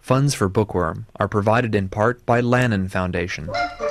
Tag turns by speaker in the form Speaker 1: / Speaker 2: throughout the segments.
Speaker 1: Funds for Bookworm are provided in part by Lannan Foundation.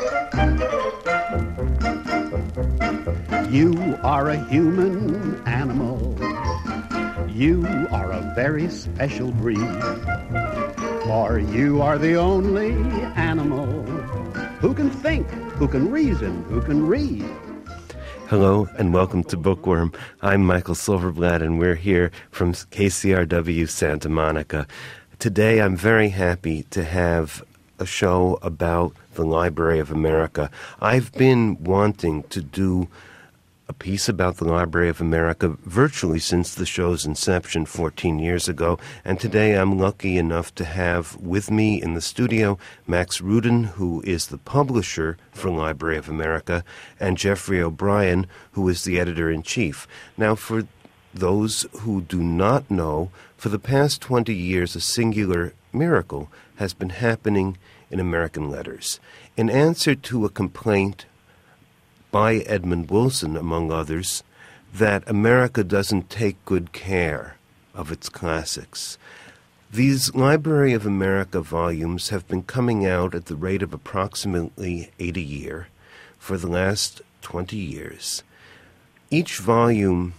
Speaker 2: You are a human animal. You are a very special breed. For you are the only animal who can think, who can reason, who can read.
Speaker 3: Hello and welcome to Bookworm. I'm Michael Silverblatt and we're here from KCRW Santa Monica. Today I'm very happy to have a show about the Library of America. I've been wanting to do a piece about the Library of America virtually since the show's inception 14 years ago, and today I'm lucky enough to have with me in the studio Max Rudin, who is the publisher for Library of America, and Jeffrey O'Brien, who is the editor-in-chief. Now, for those who do not know, for the past 20 years a singular miracle has been happening in American letters. In answer to a complaint by Edmund Wilson, among others, that America doesn't take good care of its classics. These Library of America volumes have been coming out at the rate of approximately 8 a year for the last 20 years. Each volume,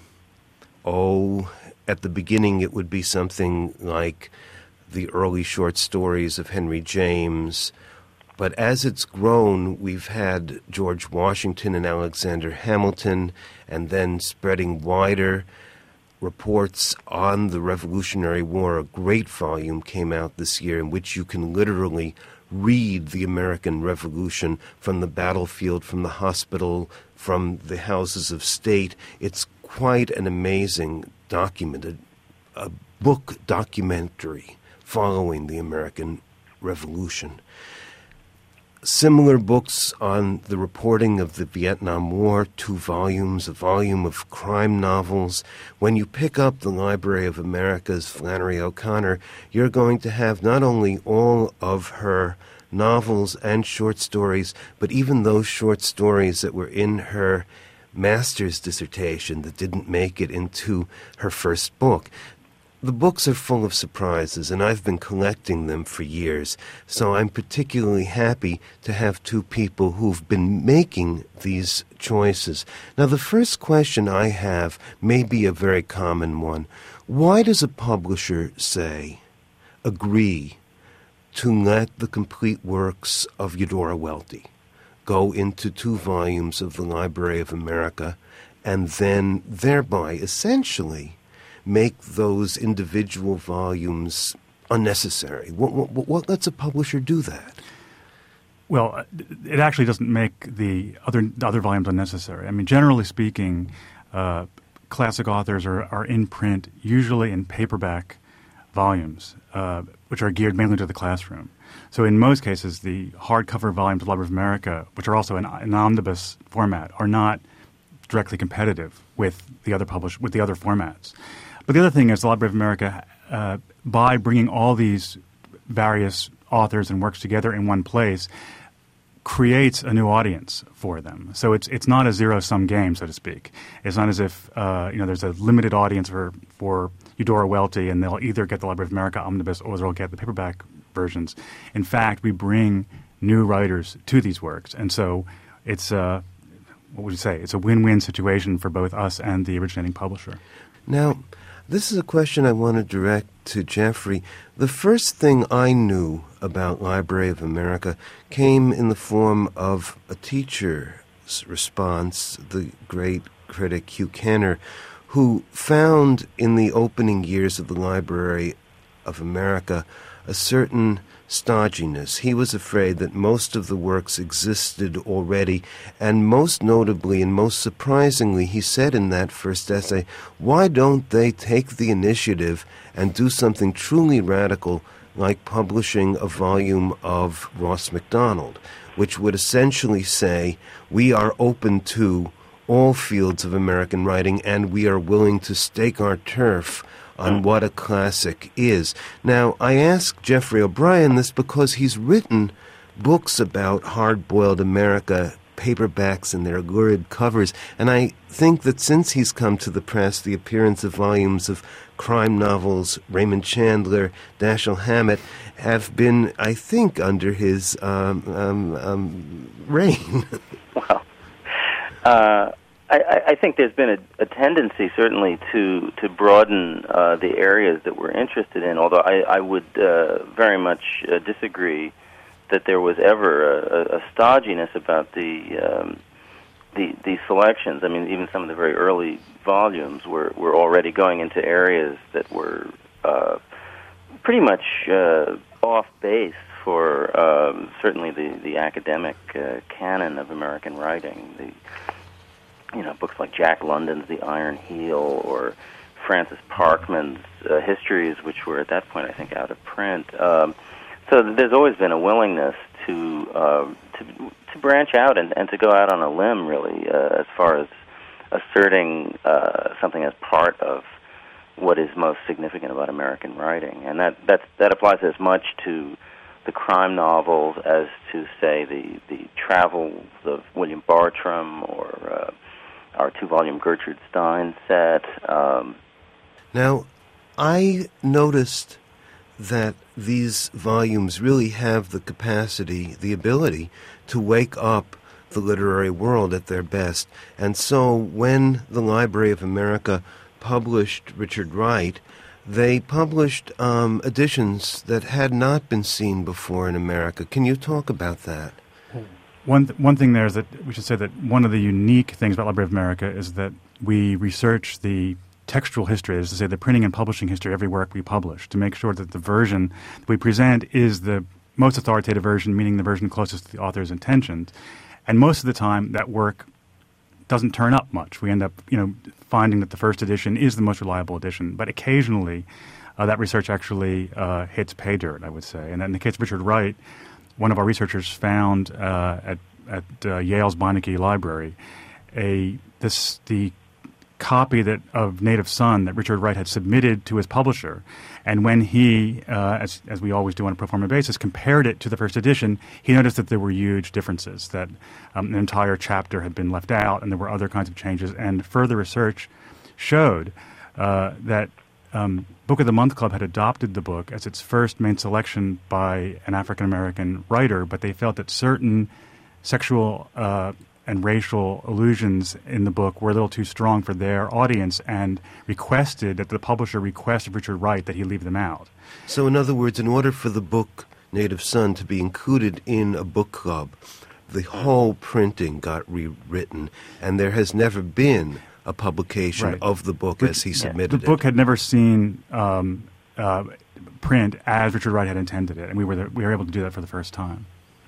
Speaker 3: at the beginning it would be something like the early short stories of Henry James. But as it's grown, we've had George Washington and Alexander Hamilton, and then spreading wider, reports on the Revolutionary War. A great volume came out this year in which you can literally read the American Revolution from the battlefield, from the hospital, from the houses of state. It's quite an amazing document, a book documentary following the American Revolution. Similar books on the reporting of the Vietnam War, 2 volumes, a volume of crime novels. When you pick up the Library of America's Flannery O'Connor, you're going to have not only all of her novels and short stories, but even those short stories that were in her master's dissertation that didn't make it into her first book. The books are full of surprises, and I've been collecting them for years, so I'm particularly happy to have 2 people who've been making these choices. Now, the first question I have may be a very common one. Why does a publisher agree to let the complete works of Eudora Welty go into 2 volumes of the Library of America, and then thereby essentially make those individual volumes unnecessary? What lets a publisher do that?
Speaker 4: Well, it actually doesn't make the other volumes unnecessary. I mean, generally speaking, classic authors are in print, usually in paperback volumes, which are geared mainly to the classroom. So in most cases, the hardcover volumes of Library of America, which are also in omnibus format, are not directly competitive with the other formats. But the other thing is the Library of America, by bringing all these various authors and works together in one place, creates a new audience for them. So it's not a zero-sum game, so to speak. It's not as if there's a limited audience for Eudora Welty and they'll either get the Library of America omnibus or they'll get the paperback versions. In fact, we bring new writers to these works, and so it's what would you say? It's a win-win situation for both us and the originating publisher.
Speaker 3: Now, this is a question I want to direct to Jeffrey. The first thing I knew about Library of America came in the form of a teacher's response, the great critic Hugh Kenner, who found in the opening years of the Library of America a certain stodginess. He was afraid that most of the works existed already, and most notably and most surprisingly, he said in that first essay, why don't they take the initiative and do something truly radical like publishing a volume of Ross Macdonald, which would essentially say, we are open to all fields of American writing and we are willing to stake our turf on what a classic is. Now, I ask Jeffrey O'Brien this because he's written books about hard-boiled America, paperbacks and their lurid covers, and I think that since he's come to the press, the appearance of volumes of crime novels, Raymond Chandler, Dashiell Hammett, have been, I think, under his reign.
Speaker 5: Well, I think there's been a tendency, certainly, to broaden the areas that we're interested in, although I would very much disagree that there was ever a stodginess about the selections. I mean, even some of the very early volumes were already going into areas that were pretty much off base for certainly the academic canon of American writing. Books like Jack London's The Iron Heel or Francis Parkman's histories, which were at that point, I think, out of print. So there's always been a willingness to branch out and to go out on a limb, really, as far as asserting something as part of what is most significant about American writing, and that applies as much to the crime novels as to, say, the travels of William Bartram or our 2-volume Gertrude Stein set.
Speaker 3: Now, I noticed that these volumes really have the capacity, the ability to wake up the literary world at their best. And so when the Library of America published Richard Wright, they published editions that had not been seen before in America. Can you talk about that?
Speaker 4: One thing there is that we should say that one of the unique things about Library of America is that we research the textual history, that is to say the printing and publishing history of every work we publish, to make sure that the version that we present is the most authoritative version, meaning the version closest to the author's intentions. And most of the time, that work doesn't turn up much. We end up, finding that the first edition is the most reliable edition. But occasionally, that research actually hits pay dirt, I would say. And in the case of Richard Wright, one of our researchers found at Yale's Beinecke Library the copy of Native Son that Richard Wright had submitted to his publisher. And when he, as we always do on a pro forma basis, compared it to the first edition, he noticed that there were huge differences, that an entire chapter had been left out and there were other kinds of changes. And further research showed that Book of the Month Club had adopted the book as its first main selection by an African-American writer, but they felt that certain sexual and racial allusions in the book were a little too strong for their audience and requested that the publisher request of Richard Wright that he leave them out.
Speaker 3: So in other words, in order for the book Native Son to be included in a book club, the whole printing got rewritten, and there has never been a publication of the book as he submitted it.
Speaker 4: The book had never seen print as Richard Wright had intended it, and we were able to do that for the first time.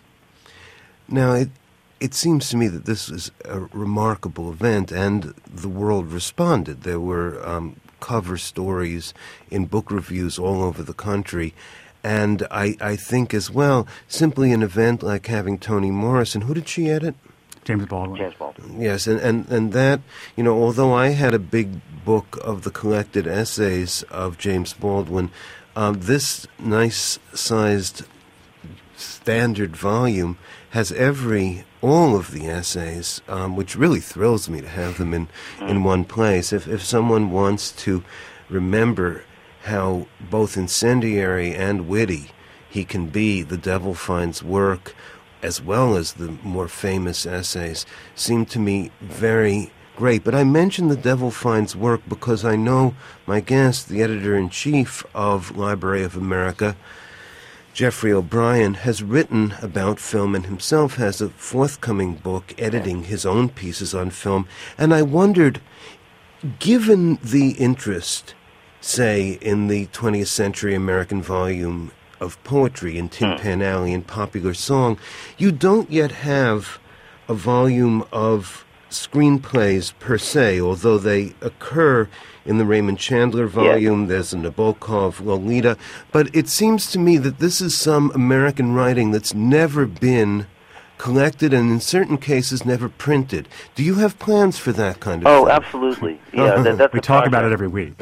Speaker 3: Now, it seems to me that this was a remarkable event, and the world responded. There were cover stories in book reviews all over the country, and I think as well, simply an event like having Toni Morrison. Who did she edit?
Speaker 4: James Baldwin.
Speaker 3: Yes, and that, although I had a big book of the collected essays of James Baldwin, this nice-sized standard volume has all of the essays, which really thrills me to have them in one place. If someone wants to remember how both incendiary and witty he can be, The Devil Finds Work, as well as the more famous essays, seem to me very great. But I mention The Devil Finds Work because I know my guest, the editor-in-chief of Library of America, Jeffrey O'Brien, has written about film and himself has a forthcoming book editing his own pieces on film. And I wondered, given the interest, say, in the 20th century American volume of poetry in Tin Pan Alley and popular song, you don't yet have a volume of screenplays per se, although they occur in the Raymond Chandler volume. Yes. There's a Nabokov Lolita. But it seems to me that this is some American writing that's never been collected and in certain cases never printed. Do you have plans for that kind of thing?
Speaker 5: Oh, absolutely. Yeah, that's
Speaker 4: we talk about it every week.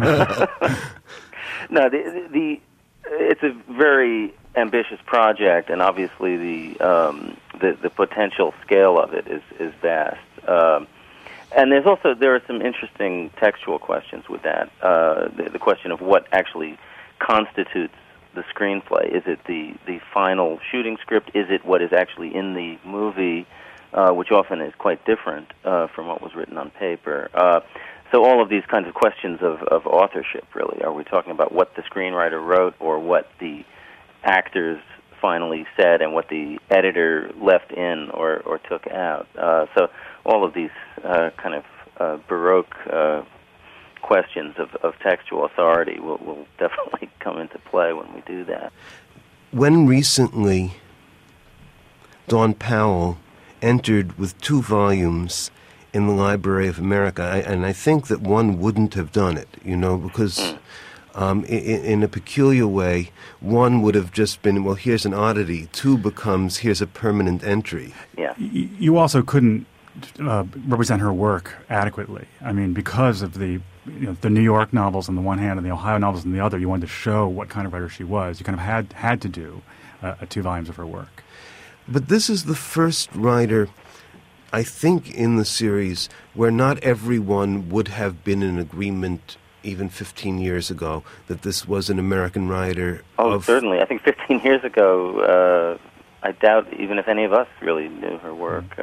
Speaker 5: No, it's a very ambitious project, and obviously the potential scale of it is vast. And there are some interesting textual questions with that. The question of what actually constitutes the screenplay? Is it the final shooting script? Is it what is actually in the movie, which often is quite different from what was written on paper? So all of these kinds of questions of authorship, really. Are we talking about what the screenwriter wrote or what the actors finally said and what the editor left in or took out? So all of these kind of Baroque questions of textual authority will definitely come into play when we do that.
Speaker 3: When recently Dawn Powell entered with 2 volumes in the Library of America, and I think that one wouldn't have done it, because in a peculiar way, one would have just been, well, here's an oddity. 2 becomes, here's a permanent entry.
Speaker 5: Yeah.
Speaker 4: You also couldn't represent her work adequately. I mean, because of the New York novels on the one hand and the Ohio novels on the other, you wanted to show what kind of writer she was. You kind of had to do 2 volumes of her work.
Speaker 3: But this is the first writer, I think, in the series where not everyone would have been in agreement even 15 years ago that this was an American writer.
Speaker 5: Oh, certainly. I think 15 years ago, I doubt even if any of us really knew her work.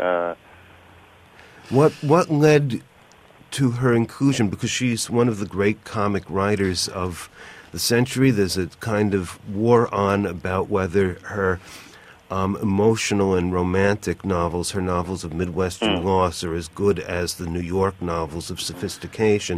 Speaker 3: What led to her inclusion? Because she's one of the great comic writers of the century. There's a kind of war on about whether her emotional and romantic novels, her novels of Midwestern loss, are as good as the New York novels of sophistication.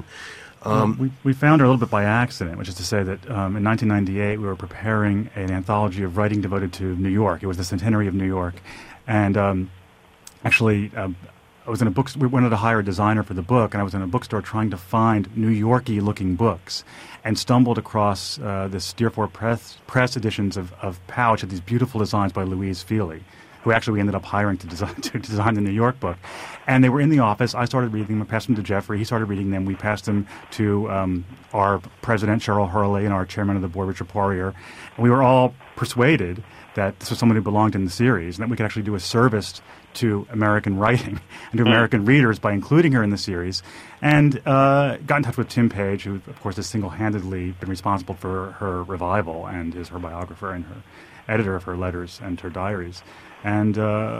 Speaker 4: We found her a little bit by accident, which is to say that in 1998 we were preparing an anthology of writing devoted to New York. It was the centenary of New York. And actually, I was in a book. We wanted to hire a designer for the book, and I was in a bookstore trying to find New Yorky looking books, and stumbled across this Deerfork Press editions of Pow, which had these beautiful designs by Louise Feely, who actually we ended up hiring to design the New York book. And they were in the office. I started reading them. I passed them to Jeffrey. He started reading them. We passed them to our president, Cheryl Hurley, and our chairman of the board, Richard Poirier. And we were all persuaded that this was someone who belonged in the series, and that we could actually do a service to American writing and to American readers by including her in the series, and got in touch with Tim Page, who, of course, has single-handedly been responsible for her revival and is her biographer and her editor of her letters and her diaries, and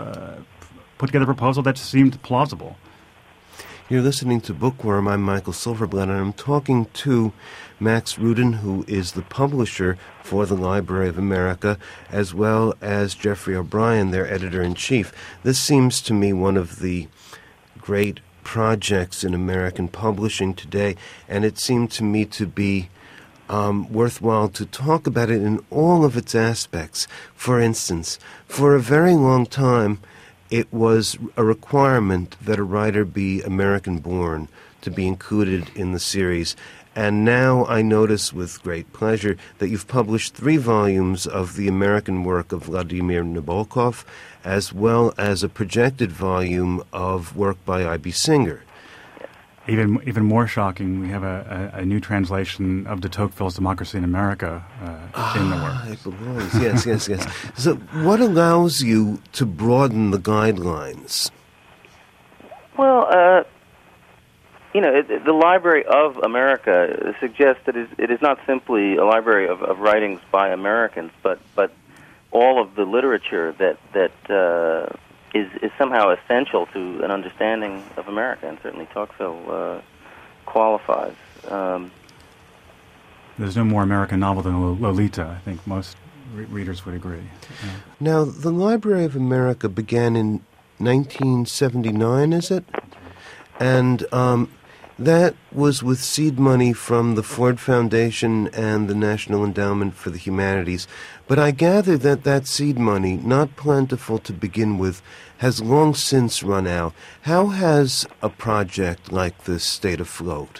Speaker 4: put together a proposal that seemed plausible.
Speaker 3: You're listening to Bookworm. I'm Michael Silverblatt, and I'm talking to Max Rudin, who is the publisher for the Library of America, as well as Jeffrey O'Brien, their editor-in-chief. This seems to me one of the great projects in American publishing today, and it seemed to me to be worthwhile to talk about it in all of its aspects. For instance, for a very long time, it was a requirement that a writer be American-born to be included in the series. And now I notice with great pleasure that you've published 3 volumes of the American work of Vladimir Nabokov, as well as a projected volume of work by I.B. Singer.
Speaker 4: Even more shocking, we have a new translation of de Tocqueville's Democracy in America in the work.
Speaker 3: It belongs. Yes. So what allows you to broaden the guidelines?
Speaker 5: Well, the Library of America suggests that it is not simply a library of writings by Americans, but all of the literature that is somehow essential to an understanding of America, and certainly Tocqueville qualifies.
Speaker 4: There's no more American novel than Lolita. I think most readers would agree. Yeah.
Speaker 3: Now, the Library of America began in 1979, is it? And that was with seed money from the Ford Foundation and the National Endowment for the Humanities. But I gather that seed money, not plentiful to begin with, has long since run out. How has a project like this stayed afloat?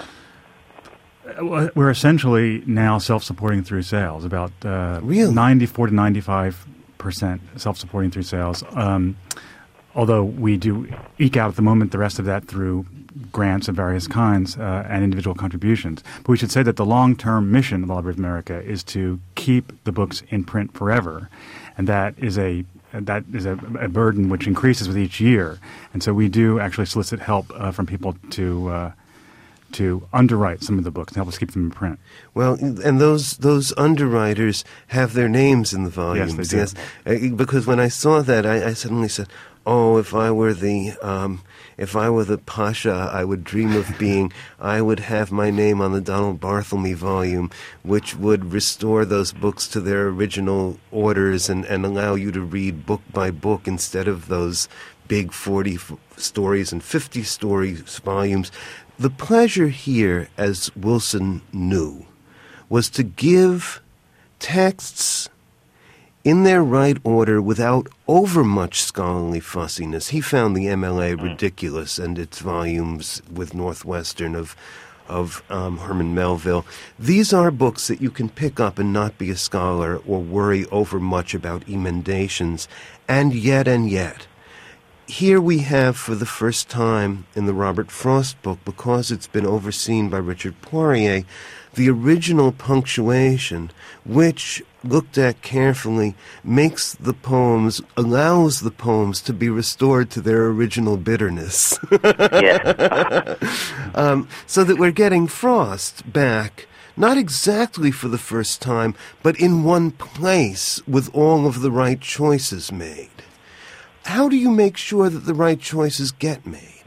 Speaker 4: We're essentially now self-supporting through sales, about
Speaker 3: Really?
Speaker 4: 94 to 95% self-supporting through sales. Although we do eke out at the moment the rest of that through grants of various kinds and individual contributions. But we should say that the long-term mission of the Library of America is to keep the books in print forever, and that is a burden which increases with each year. And so we do actually solicit help from people to to underwrite some of the books and help us keep them in print.
Speaker 3: Well, and those underwriters have their names in the volumes.
Speaker 4: Yes, they do.
Speaker 3: Yes. Because when I saw that, I suddenly said, "Oh, if I were the Pasha I would dream of being, I would have my name on the Donald Barthelme volume, which would restore those books to their original orders and allow you to read book by book instead of those big 40 stories and 50 stories volumes." The pleasure here, as Wilson knew, was to give texts in their right order without overmuch scholarly fussiness. He found the MLA ridiculous and its volumes with Northwestern of Herman Melville. These are books that you can pick up and not be a scholar or worry overmuch about emendations. And yet, here we have, for the first time in the Robert Frost book, because it's been overseen by Richard Poirier, the original punctuation, which, looked at carefully, allows the poems to be restored to their original bitterness.
Speaker 5: Yeah.
Speaker 3: So that we're getting Frost back, not exactly for the first time, but in one place with all of the right choices made. How do you make sure that the right choices get made?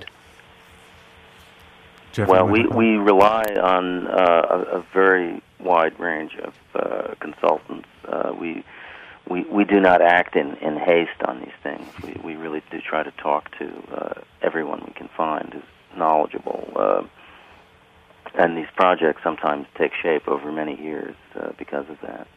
Speaker 4: Jeff,
Speaker 5: Well, we rely on a very wide range of consultants. We do not act in haste on these things. We really do try to talk to everyone we can find who's knowledgeable. And these projects sometimes take shape over many years because of that.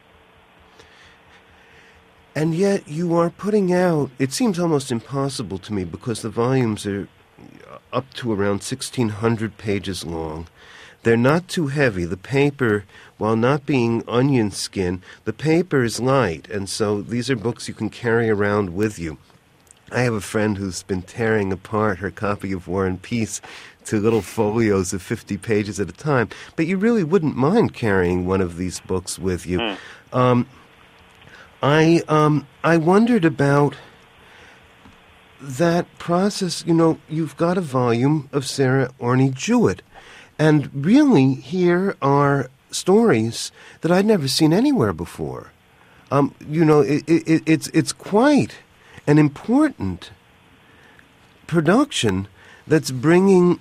Speaker 3: And yet you are putting out, it seems almost impossible to me because the volumes are up to around 1,600 pages long. They're not too heavy. The paper, while not being onion skin, the paper is light, and so these are books you can carry around with you. I have a friend who's been tearing apart her copy of War and Peace to little folios of 50 pages at a time, but you really wouldn't mind carrying one of these books with you. I wondered about that process. You know, you've got a volume of Sarah Orne Jewett, and really here are stories that I'd never seen anywhere before. It's quite an important production that's bringing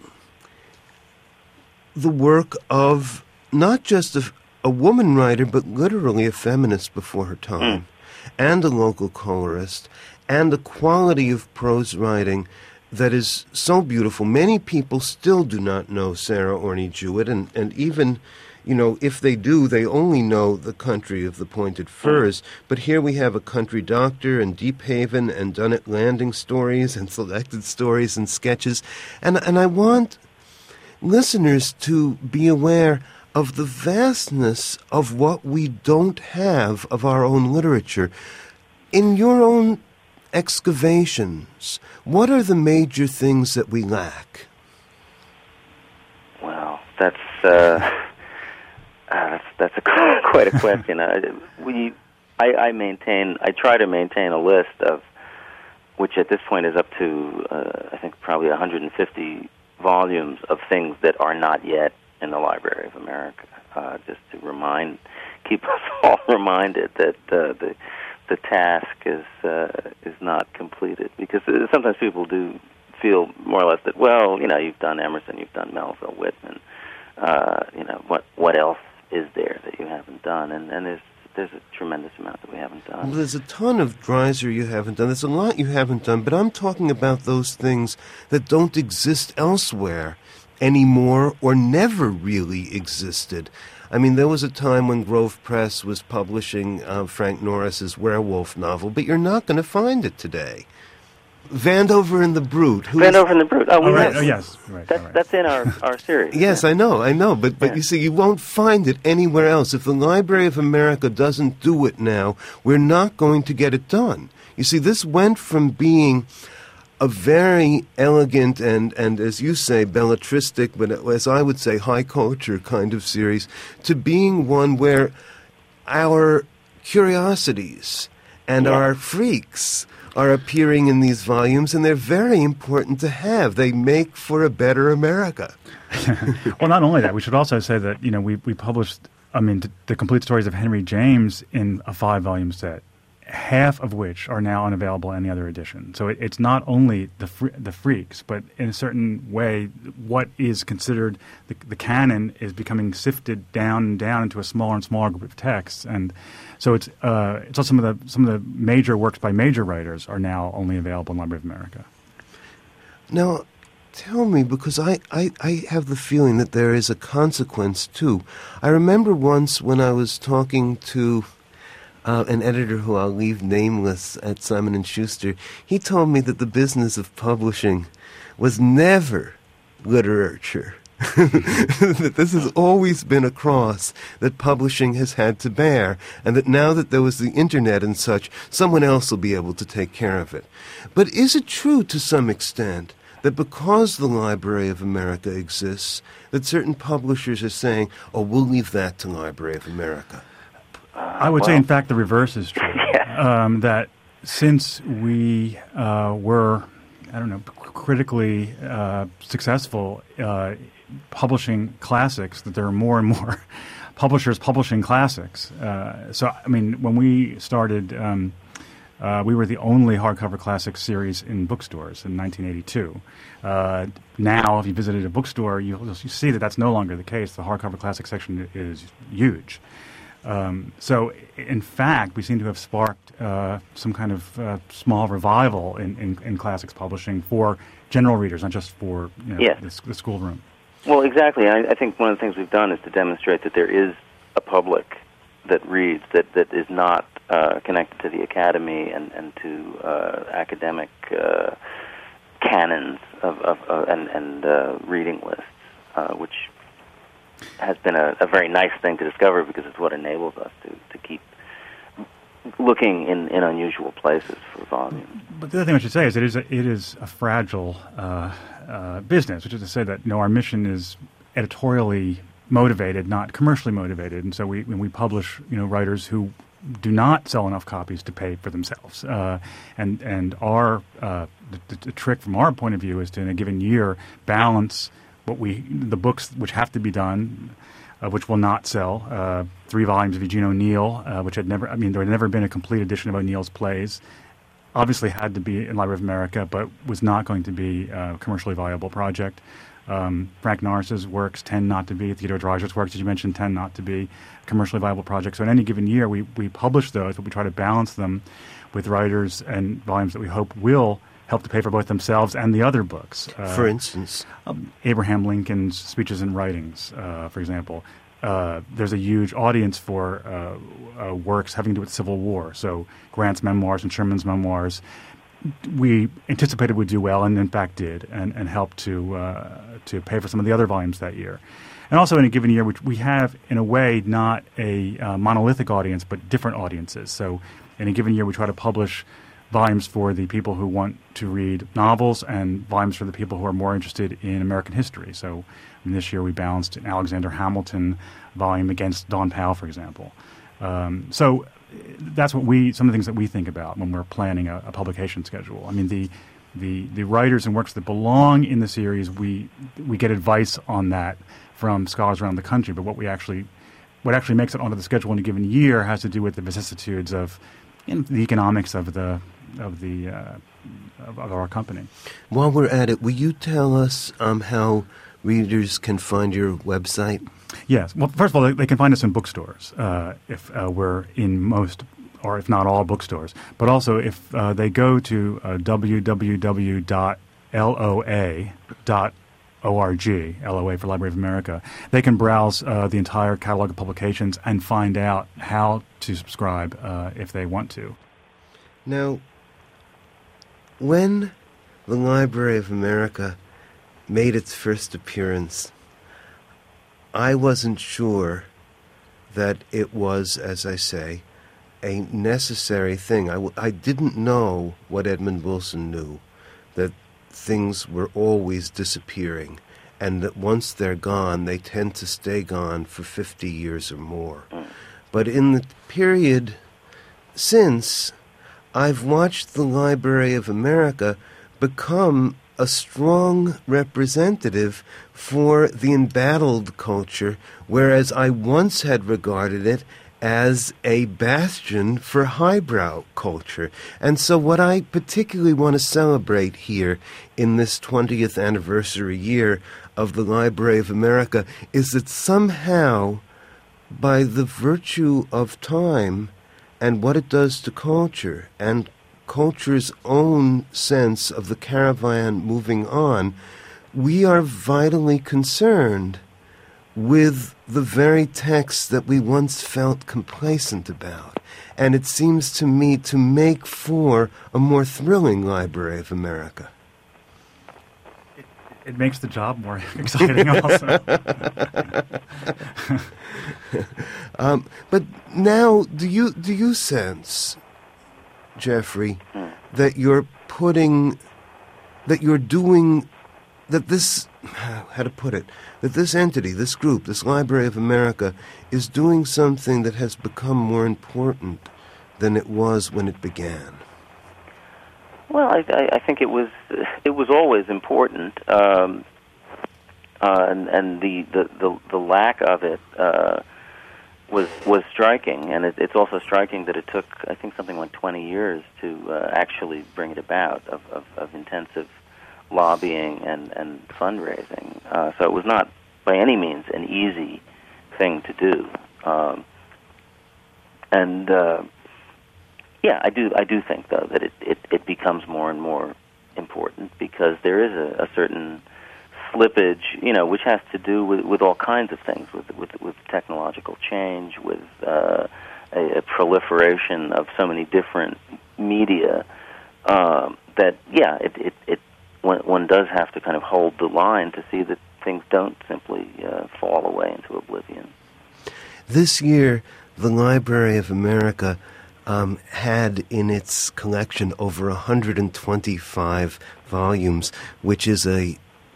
Speaker 3: the work of not just a woman writer, but literally a feminist before her time, and a local colorist, and a quality of prose writing that is so beautiful. Many people still do not know Sarah Orne Jewett, and even, if they do, they only know The Country of the Pointed Firs. But here we have A Country Doctor and Deep Haven and Dunnet Landing stories and selected stories and sketches. And I want listeners to be aware of the vastness of what we don't have of our own literature. In your own excavations, what are the major things that we lack?
Speaker 5: Well, that's quite a question. I try to maintain a list of, which at this point is up to I think probably 150 volumes of things that are not yet in the Library of America, just to keep us all reminded that the task is not completed. Because sometimes people do feel more or less that, you've done Emerson, you've done Melville, Whitman, what else is there that you haven't done? And there's a tremendous amount that we haven't done.
Speaker 3: Well, there's a ton of Dreiser you haven't done. There's a lot you haven't done, but I'm talking about those things that don't exist elsewhere anymore or never really existed. I mean, there was a time when Grove Press was publishing Frank Norris's werewolf novel, but you're not going to find it today. Vandover and the Brute.
Speaker 5: Vandover and the Brute. Oh,
Speaker 4: right. Oh, yes. Right.
Speaker 5: That's in our series.
Speaker 3: Yes, I know. But you see, you won't find it anywhere else. If the Library of America doesn't do it now, we're not going to get it done. You see, this went from being a very elegant and, as you say, belletristic, but as I would say, high culture kind of series, to being one where our curiosities and our freaks are appearing in these volumes, and they're very important to have. They make for a better America.
Speaker 4: Well, not only that, we should also say that, we published, the complete stories of Henry James in a 5-volume set, half of which are now unavailable in any other edition. So it's not only the freaks, but in a certain way, what is considered the canon is becoming sifted down and down into a smaller and smaller group of texts. And so it's also some of the major works by major writers are now only available in Library of America.
Speaker 3: Now, tell me, because I have the feeling that there is a consequence, too. I remember once when I was talking to an editor who I'll leave nameless at Simon & Schuster, he told me that the business of publishing was never literature. That this has always been a cross that publishing has had to bear, and that now that there was the internet and such, someone else will be able to take care of it. But is it true to some extent that because the Library of America exists, that certain publishers are saying, oh, we'll leave that to Library of America?
Speaker 4: I would say, in fact, the reverse is true. That since we were, critically successful publishing classics, that there are more and more publishers publishing classics. When we started, we were the only hardcover classics series in bookstores in 1982. Now, if you visited a bookstore, you see that that's no longer the case. The hardcover classics section is huge. So, in fact, we seem to have sparked some kind of small revival in classics publishing for general readers, not just for the schoolroom.
Speaker 5: Well, exactly. I think one of the things we've done is to demonstrate that there is a public that reads, that is not connected to the academy and to academic canons and reading lists, which has been a very nice thing to discover, because it's what enables us to keep looking in unusual places for volumes.
Speaker 4: But the other thing I should say is it is a fragile business, which is to say that our mission is editorially motivated, not commercially motivated, and so when we publish writers who do not sell enough copies to pay for themselves, and our the trick from our point of view is to, in a given year, balance the books which have to be done, which will not sell. 3 volumes of Eugene O'Neill, which there had never been a complete edition of O'Neill's plays. Obviously had to be in Library of America, but was not going to be a commercially viable project. Frank Norris's works tend not to be. Theodore Dreiser's works, as you mentioned, tend not to be commercially viable projects. So in any given year, we publish those, but we try to balance them with writers and volumes that we hope will help to pay for both themselves and the other books.
Speaker 3: For instance?
Speaker 4: Abraham Lincoln's Speeches and Writings, for example. There's a huge audience for works having to do with the Civil War. So Grant's memoirs and Sherman's memoirs, we anticipated would do well, and in fact did, and helped to pay for some of the other volumes that year. And also in a given year, we have, in a way, not a monolithic audience, but different audiences. So in a given year, we try to publish volumes for the people who want to read novels and volumes for the people who are more interested in American history. So this year we balanced an Alexander Hamilton volume against Don Powell, for example. So that's some of the things that we think about when we're planning a publication schedule. I mean, the writers and works that belong in the series, we get advice on that from scholars around the country. But what actually makes it onto the schedule in a given year has to do with the vicissitudes of the economics of our company.
Speaker 3: While we're at it, will you tell us how readers can find your website?
Speaker 4: Yes. Well, first of all, they can find us in bookstores if we're in most, or if not all, bookstores. But also, if they go to www.loa.org, LOA for Library of America, they can browse the entire catalog of publications and find out how to subscribe if they want to.
Speaker 3: Now, when the Library of America made its first appearance, I wasn't sure that it was, as I say, a necessary thing. I didn't know what Edmund Wilson knew, that things were always disappearing, and that once they're gone, they tend to stay gone for 50 years or more. But in the period since, I've watched the Library of America become a strong representative for the embattled culture, whereas I once had regarded it as a bastion for highbrow culture. And so what I particularly want to celebrate here in this 20th anniversary year of the Library of America is that somehow, by the virtue of time and what it does to culture and culture's own sense of the caravan moving on, we are vitally concerned with the very texts that we once felt complacent about. And it seems to me to make for a more thrilling Library of America.
Speaker 4: It makes the job more exciting also.
Speaker 3: But now, do you sense, Jeffrey, that you're doing, that this, how to put it, that this entity, this group, this Library of America, is doing something that has become more important than it was when it began?
Speaker 5: Well, I think it was always important, and the lack of it was striking, and it's also striking that it took, I think, something like 20 years to actually bring it about, of intensive lobbying and fundraising. So it was not by any means an easy thing to do. Yeah, I do think, though, that it becomes more and more important because there is a certain slippage, which has to do with all kinds of things, with technological change, with a proliferation of so many different media, that, yeah, one does have to kind of hold the line to see that things don't simply fall away into oblivion.
Speaker 3: This year, the Library of America had in its collection over 125 volumes, which is a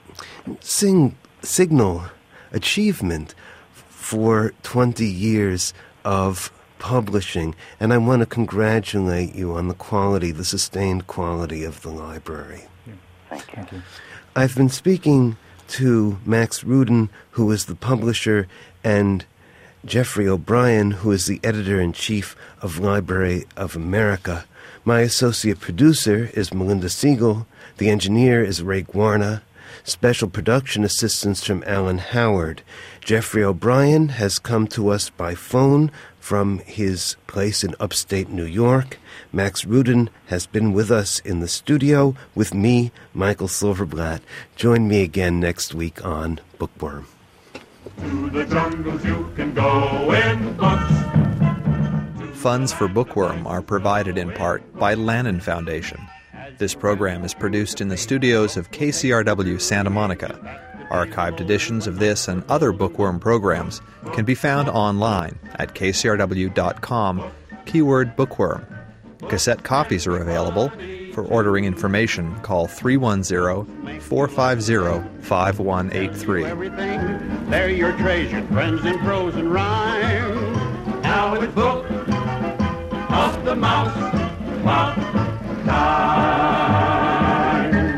Speaker 3: signal achievement for 20 years of publishing. And I want to congratulate you on the quality, the sustained quality of the library.
Speaker 5: Thank you.
Speaker 3: I've been speaking to Max Rudin, who is the publisher, and Jeffrey O'Brien, who is the editor-in-chief of Library of America. My associate producer is Melinda Siegel. The engineer is Ray Guarna. Special production assistance from Alan Howard. Jeffrey O'Brien has come to us by phone from his place in upstate New York. Max Rudin has been with us in the studio with me, Michael Silverblatt. Join me again next week on Bookworm.
Speaker 6: To the jungles you can go in books.
Speaker 1: Funds for Bookworm are provided in part by Lannan Foundation. This program is produced in the studios of KCRW Santa Monica. Archived editions of this and other Bookworm programs can be found online at kcrw.com, keyword Bookworm. Cassette copies are available. For ordering information, call 310-450-5183.
Speaker 2: Everything, they're your treasured friends in prose and rhyme.
Speaker 6: Now it's Book of the Mouse time.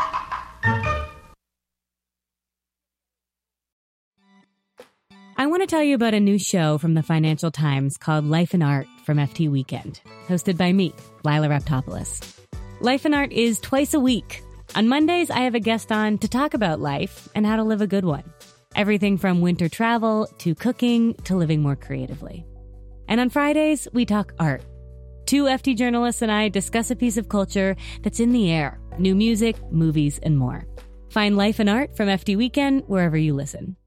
Speaker 7: I want to tell you about a new show from the Financial Times called Life and Art from FT Weekend, hosted by me, Lila Raptopoulos. Life and Art is twice a week. On Mondays, I have a guest on to talk about life and how to live a good one. Everything from winter travel to cooking to living more creatively. And on Fridays, we talk art. Two FT journalists and I discuss a piece of culture that's in the air, new music, movies, and more. Find Life and Art from FT Weekend wherever you listen.